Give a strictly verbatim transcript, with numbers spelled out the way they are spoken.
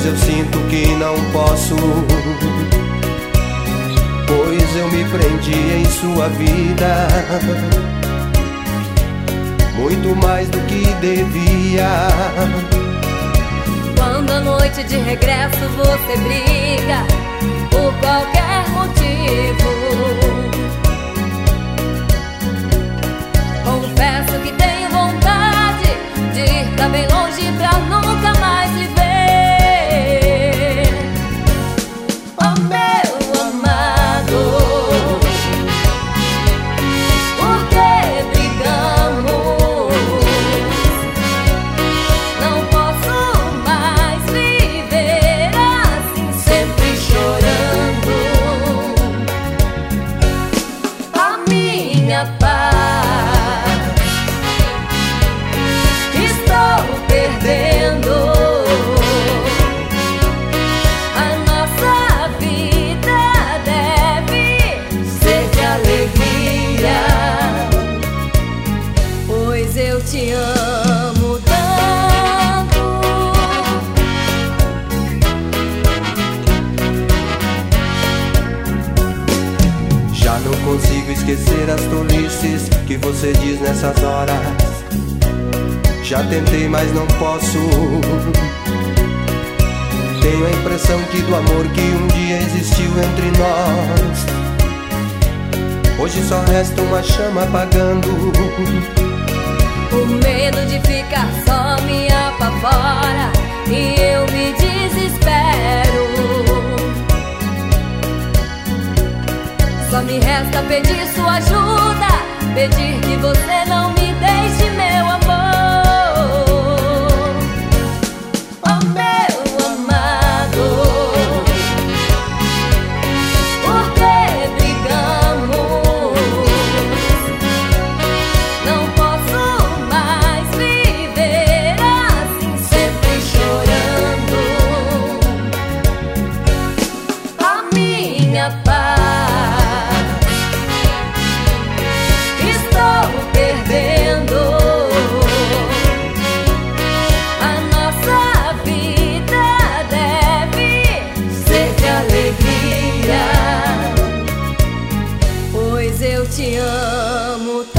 eu sinto que não posso, pois eu me prendi em sua vida muito mais do que devia. Quando à noite de regresso você briga por qualquer motivo, confesso que tenho vontade de ir pra bem longe pra nunca mais lhe ver. Oh meu amado, por que brigamos? Não posso mais viver assim, sempre chorando. A minha paz estou perdendo. A nossa vida deve ser de alegria, pois eu te amo tanto. Já não consigo esquecer as tolices que você diz nessas horas. Já tentei, mas não posso. Tenho a impressão que do amor que um dia existiu entre nós, hoje só resta uma chama apagando. O medo de ficar só me apavora e eu me desespero. Só me resta pedir sua ajuda, pedir que você não me deixe, meu amor. Oh meu amado, por que brigamos? Não posso mais viver assim, sempre chorando. A minha paz estou perdendo. A nossa vida deve ser de alegria, pois eu te amo